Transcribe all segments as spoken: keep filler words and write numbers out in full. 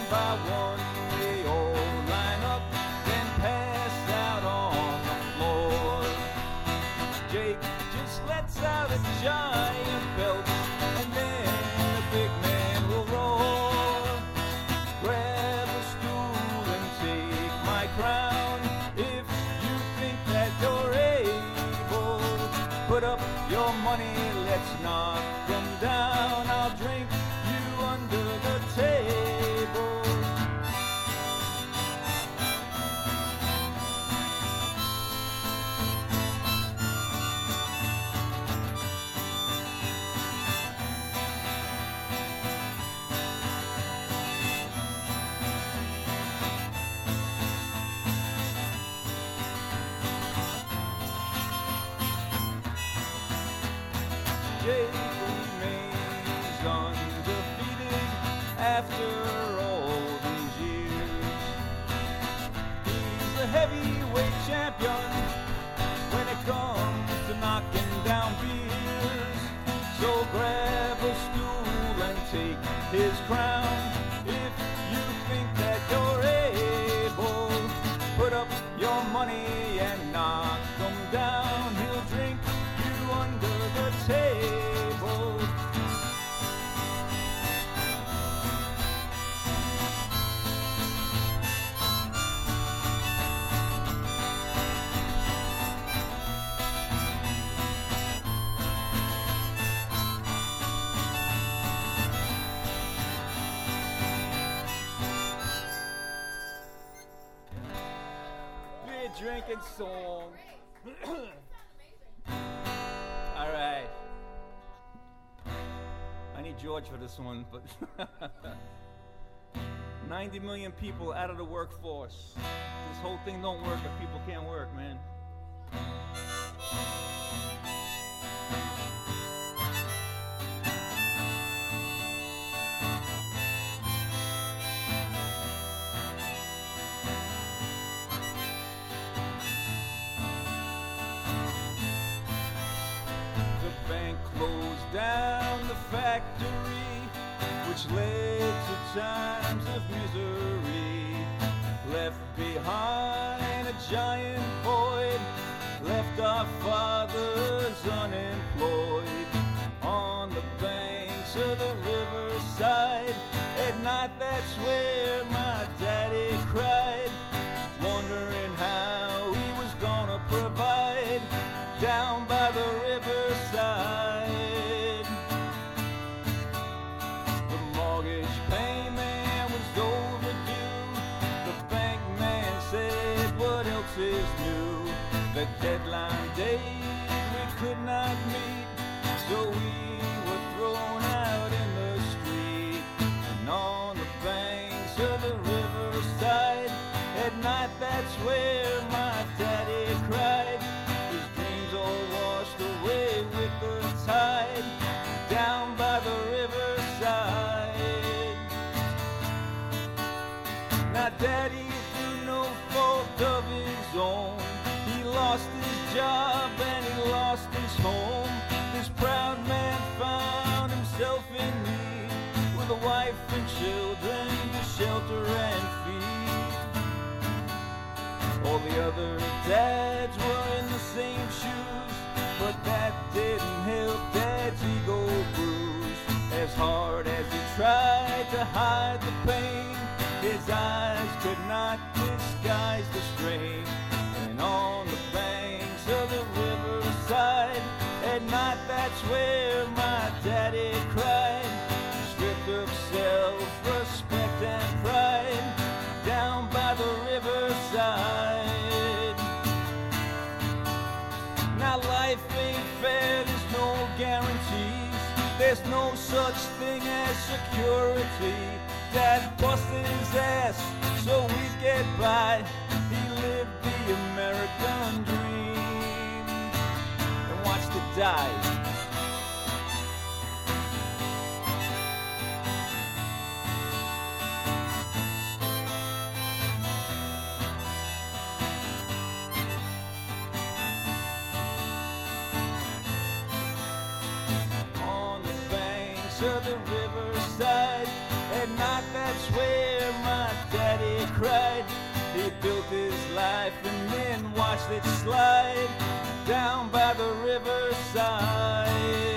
by one, they all line up, then pass out on the floor. Jake just lets out a giant belt, and then the big man will roar. Grab a stool and take my crown. If you think that you're able, put up your money, let's knock them down. I'll drink you under the table. Jake remains undefeated after all these years. He's a heavyweight champion when it comes to knocking down beers. So grab a stool and take his crown. If you think that you're able, put up your money and knock him down. He'll drink you under the table. Beer drinking song. All right. I need George for this one, but ninety million people out of the workforce. This whole thing don't work if people can't work, man. Closed down the factory, which led to times of misery. Left behind a giant void, left our fathers unemployed. On the banks of the riverside, at night that's where my daddy cried, wondering how he was gonna provide. Down by the riverside, the mortgage payment was overdue. The bank man said, what else is new? The deadline date we could not meet, so we were thrown out in the street. And on the banks of the riverside, at night that's where my daddy cried. All washed away with the tide, down by the riverside. Now daddy, through no fault of his own, he lost his job and he lost his home. This proud man found himself in need, with a wife and children to shelter and feed. All the other dads were in the same shoes, but that didn't help Dad's ego bruise. As hard as he tried to hide the pain, his eyes could not disguise the strain. And on the banks of the riverside, at night that's where my daddy cried, stripped of self-respect and pride, down by the riverside. Now life ain't fair, there's no guarantees, there's no such thing as security. Dad busted his ass so we'd get by, he lived the American dream and watched it die. To the riverside, at night that's where my life and then watched it slide down by the riverside.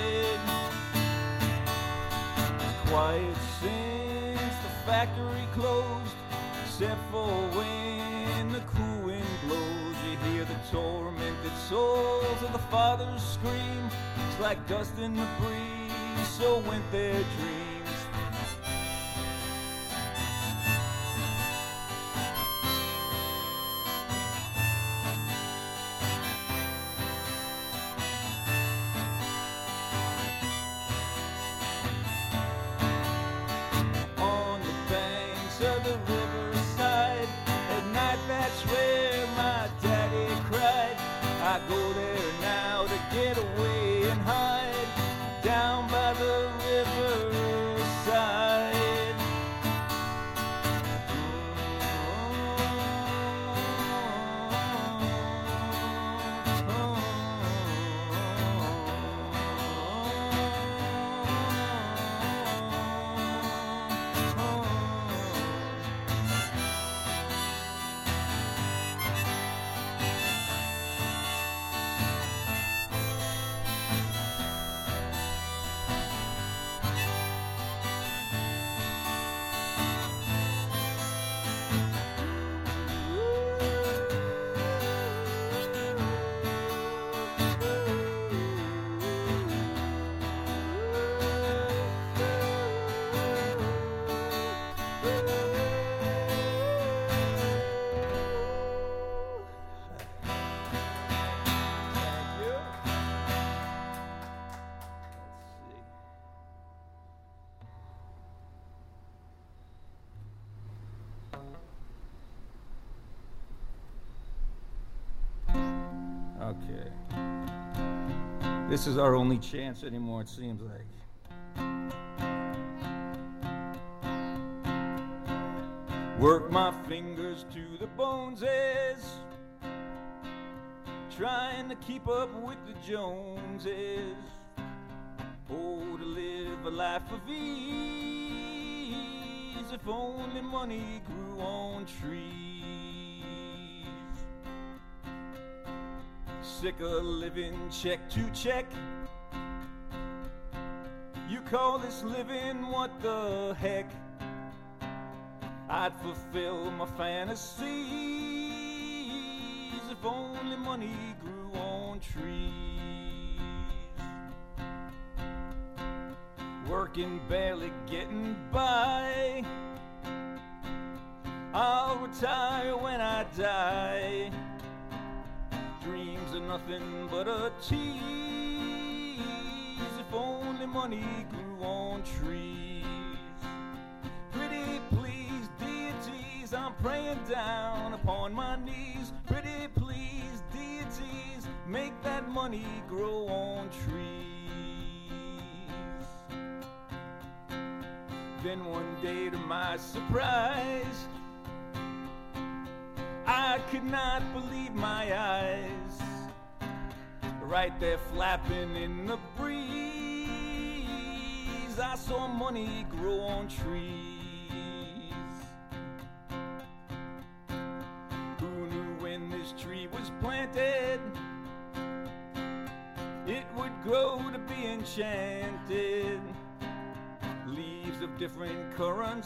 It's quiet since the factory closed, except for when the cool wind blows. You hear the tormented souls of the fathers scream. It's like dust in the breeze, so went their dreams. I go there now to get away and hide down by the riverside. Okay. This is our only chance anymore, it seems like. Work my fingers to the boneses, trying to keep up with the Joneses. Oh, to live a life of ease, if only money grew on trees. Sick of living check to check. You call this living, what the heck? I'd fulfill my fantasies if only money grew on trees. Working, barely getting by. I'll retire when I die. Dreams are nothing but a tease if only money grew on trees. Pretty please, deities, I'm praying down upon my knees. Pretty please, deities, make that money grow on trees. Then one day, to my surprise, I could not believe my eyes. Right there flapping in the breeze, I saw money grow on trees. Who knew when this tree was planted it would grow to be enchanted? Leaves of different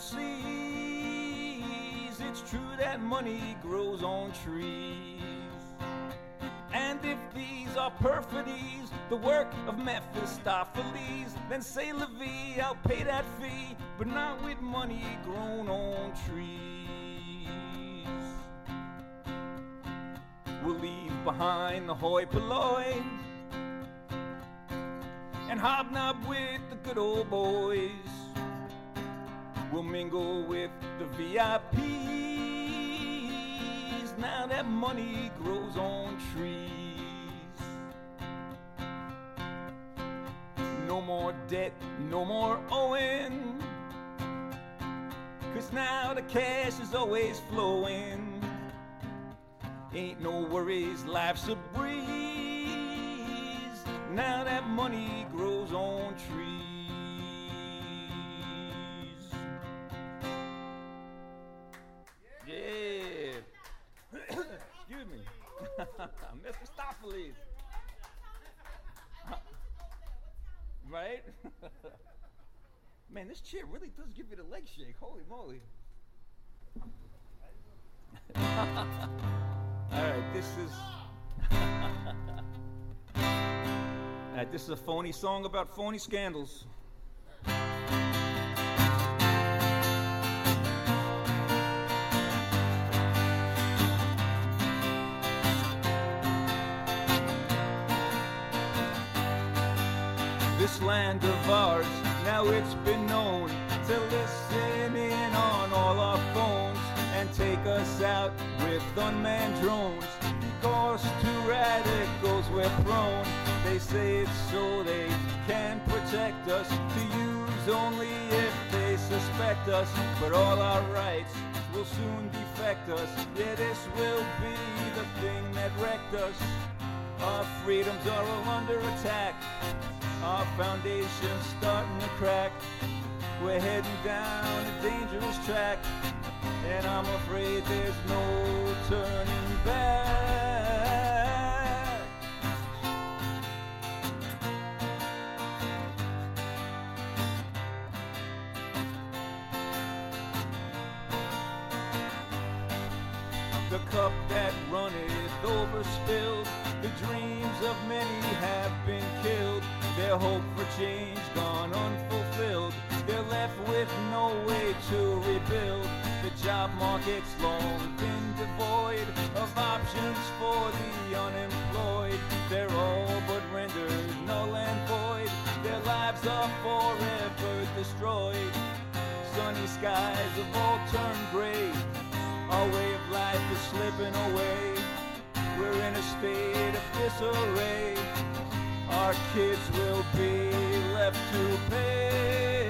currencies, it's true that money grows on trees. And if these are perfidies, the work of Mephistopheles, then say la vie, I'll pay that fee, but not with money grown on trees. We'll leave behind the hoi polloi and hobnob with the good old boys. We'll mingle with the V I Ps now that money grows on trees. No more debt, no more owing, 'cause now the cash is always flowing. Ain't no worries, life's a breeze now that money grows on trees. Yeah. Excuse me. Mephistopheles. Right? Man, this chair really does give you the leg shake. Holy moly. Alright, this is Alright, this is a phony song about phony scandals. This land of ours, now it's been known to listen in on all our phones and take us out with unmanned drones. Because to radicals we're prone. They say it's so they can protect us, to use only if they suspect us. But all our rights will soon defect us. Yeah, this will be the thing that wrecked us. Our freedoms are all under attack. Our foundation's starting to crack. We're heading down a dangerous track, and I'm afraid there's no turning back. The cup that runneth over spilled. The dreams of many have been killed. Their hope for change gone unfulfilled. They're left with no way to rebuild. The job market's long been devoid of options for the unemployed. They're all but rendered null and void. Their lives are forever destroyed. Sunny skies have all turned gray. Our way of life is slipping away. We're in a state of disarray. Our kids will be left to pay.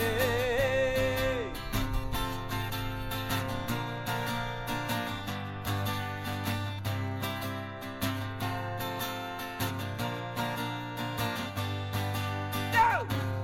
No!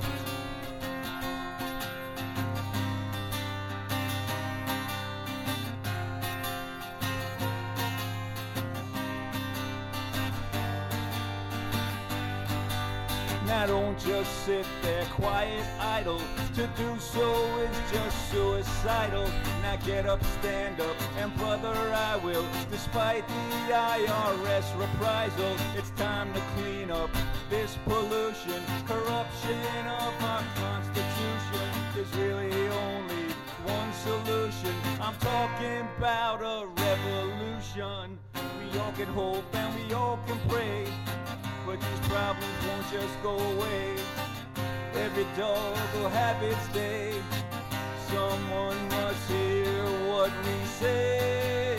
Now don't just sit there quiet, idle. To do so is just suicidal. Now get up, stand up, and brother I will. Despite the I R S reprisal, it's time to clean up this pollution. Corruption of our Constitution. There's really only one solution. I'm talking about a revolution. We all can hope and we all can pray, but these problems won't just go away. Every dog will have its day. Someone must hear what we say.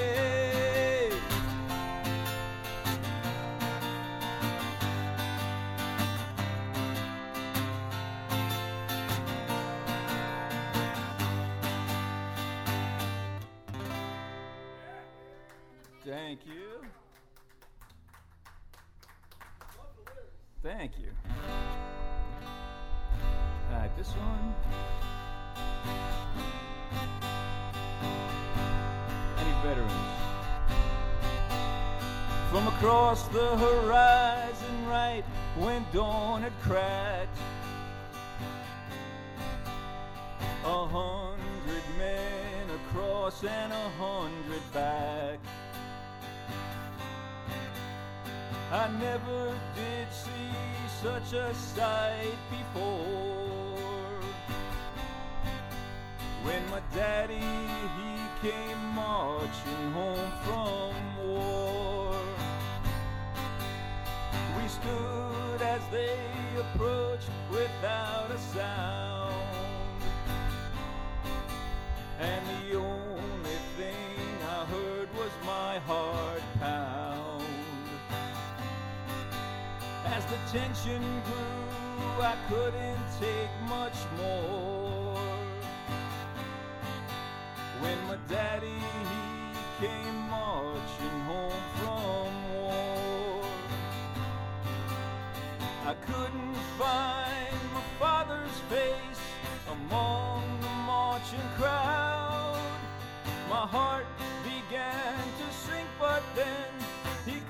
Thank you. Thank you. All right, this one. Any veterans? From across the horizon, right when dawn had cracked, a hundred men across and a hundred back. I never did see such a sight before. When my daddy, he came marching home from war. We stood as they approached without a sound, and the only thing I heard was my heart pound. As the tension grew, I couldn't take much more. When my daddy, he came marching home from war, I couldn't find my father's face among the marching crowd. My heart began to sink, but then he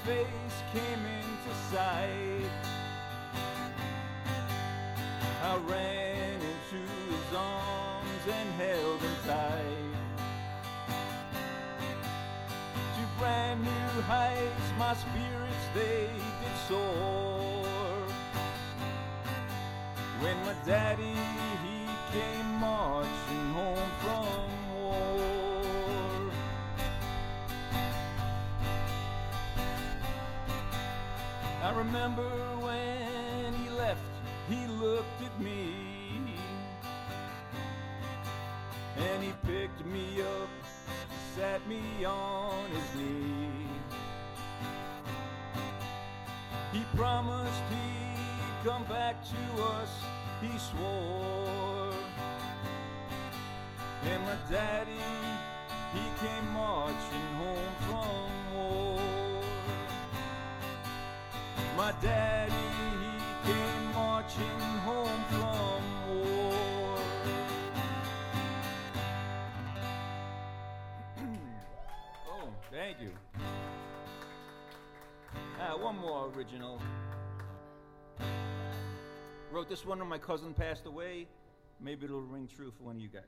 face came into sight, I ran into his arms and held him tight. To brand new heights my spirits they did soar, when my daddy he came marching home from war. I remember when he left, he looked at me and he picked me up, sat me on his knee. He promised he'd come back to us, he swore. And my daddy, he came marching home from war. My daddy, he came marching home from war. Oh, thank you. Ah, one more original. Wrote this one when my cousin passed away. Maybe it'll ring true for one of you guys.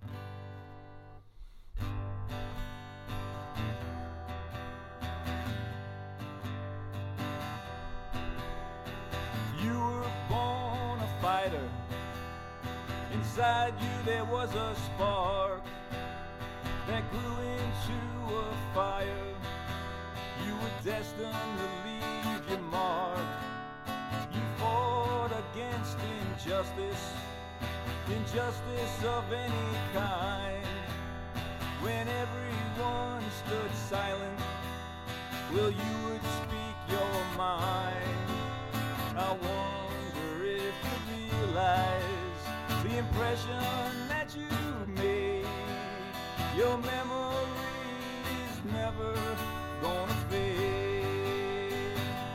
You were born a fighter. Inside you there was a spark that grew into a fire. You were destined to leave your mark. You fought against injustice, injustice of any kind. When everyone stood silent, well, you would speak your mind. I wonder if you realize the impression that you made. Your memory is never gonna fade.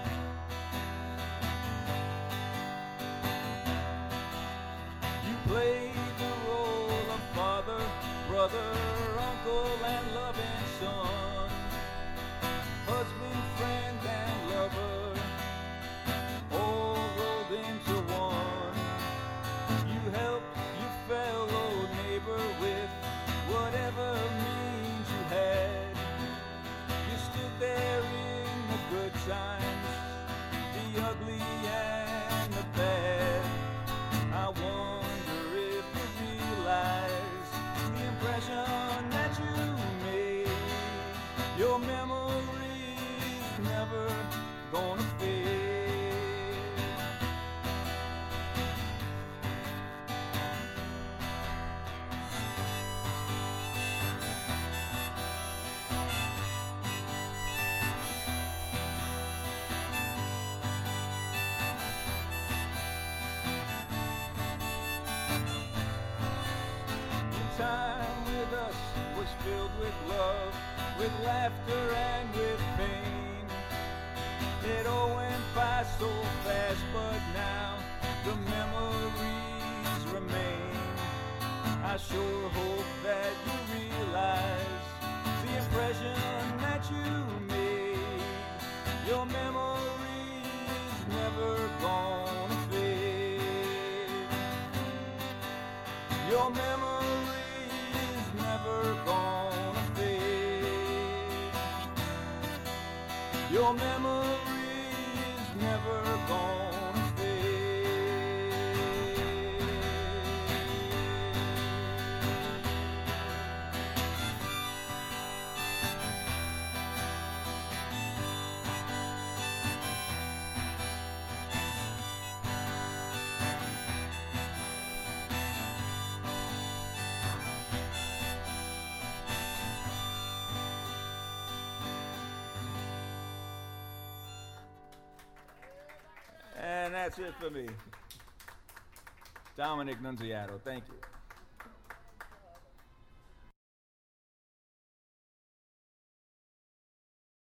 You played the role of father, brother, uncle, and loving son, husband, friend, and lover, all rolled into one. You helped your fellow neighbor with whatever means you had. You stood there in the good times, the ugly and the bad. I wonder if you realize the impression that you made. Your memory is never gonna fade. Time with us was filled with love, with laughter and with pain. It all went by so fast, but now the memories remain. I sure hope that you realize the impression that you made. Your memory is never gonna fade. Your memory never gonna fade. Your memory is never gonna fade. And that's it for me. Dominic Nunziato, thank you.